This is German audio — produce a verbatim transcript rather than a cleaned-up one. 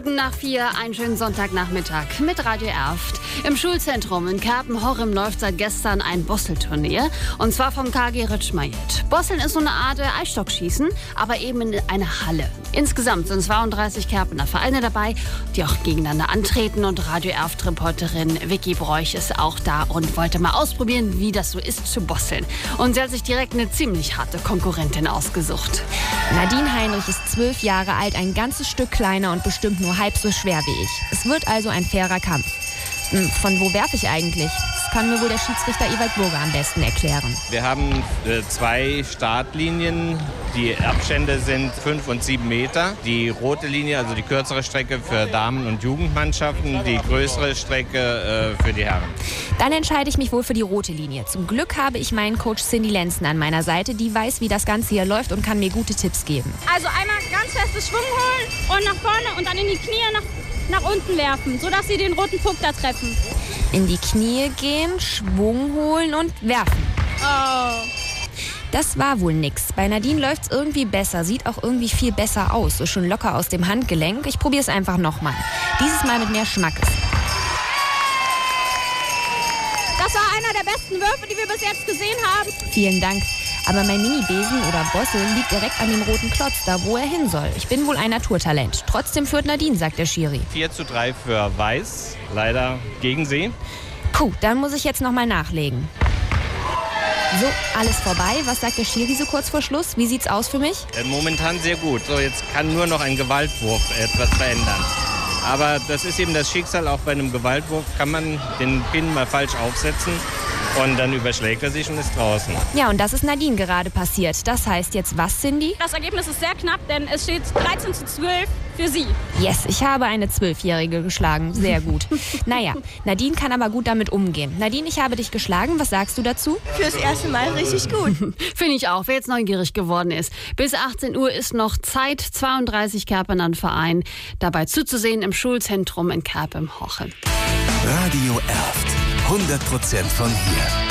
Minuten nach vier, einen schönen Sonntagnachmittag mit Radio Erft. Im Schulzentrum in Kerpen-Horrem läuft seit gestern ein Bosselturnier. Und zwar vom K G Rötschmajet. Bosseln ist so eine Art Eisstockschießen, aber eben in einer Halle. Insgesamt sind zweiunddreißig Kerpener Vereine dabei, die auch gegeneinander antreten. Und Radio Erft-Reporterin Vicky Broich ist auch da und wollte mal ausprobieren, wie das so ist zu bosseln. Und sie hat sich direkt eine ziemlich harte Konkurrentin ausgesucht. Nadine Heinrich ist zwölf Jahre alt, ein ganzes Stück kleiner und bestimmt nur halb so schwer wie ich. Es wird also ein fairer Kampf. Von wo werfe ich eigentlich? Das kann mir wohl der Schiedsrichter Ewald Burger am besten erklären. Wir haben äh, zwei Startlinien. Die Abstände sind fünf und sieben Meter. Die rote Linie, also die kürzere Strecke für Damen- und Jugendmannschaften, die größere Strecke äh, für die Herren. Dann entscheide ich mich wohl für die rote Linie. Zum Glück habe ich meinen Coach Cindy Lenzen an meiner Seite. Die weiß, wie das Ganze hier läuft und kann mir gute Tipps geben. Also einmal ganz festes Schwung holen und nach vorne und dann in die Knie nach nach unten werfen, sodass sie den roten Puck da treffen. In die Knie gehen, Schwung holen und werfen. Oh. Das war wohl nix. Bei Nadine läuft's irgendwie besser, sieht auch irgendwie viel besser aus. So schon locker aus dem Handgelenk. Ich probier's einfach nochmal. Dieses Mal mit mehr Schmackes. Das war einer der besten Würfe, die wir bis jetzt gesehen haben. Vielen Dank. Aber mein Mini-Besen oder Bossel liegt direkt an dem roten Klotz, da wo er hin soll. Ich bin wohl ein Naturtalent. Trotzdem führt Nadine, sagt der Schiri. vier zu drei für Weiß, leider gegen sie. Puh, dann muss ich jetzt nochmal nachlegen. So, alles vorbei. Was sagt der Schiri so kurz vor Schluss? Wie sieht's aus für mich? Äh, momentan sehr gut. So, jetzt kann nur noch ein Gewaltwurf etwas verändern. Aber das ist eben das Schicksal, auch bei einem Gewaltwurf kann man den Pin mal falsch aufsetzen. Und dann überschlägt er sich und ist draußen. Ja, und das ist Nadine gerade passiert. Das heißt jetzt was, Cindy? Das Ergebnis ist sehr knapp, denn es steht dreizehn zu zwölf für sie. Yes, ich habe eine Zwölfjährige geschlagen. Sehr gut. Naja, Nadine kann aber gut damit umgehen. Nadine, ich habe dich geschlagen. Was sagst du dazu? Fürs erste Mal richtig gut. Finde ich auch, wer jetzt neugierig geworden ist. Bis achtzehn Uhr ist noch Zeit, zweiunddreißig Kerpenern Verein dabei zuzusehen im Schulzentrum in Kerpen-Horrem. Radio Erft. hundert Prozent von hier.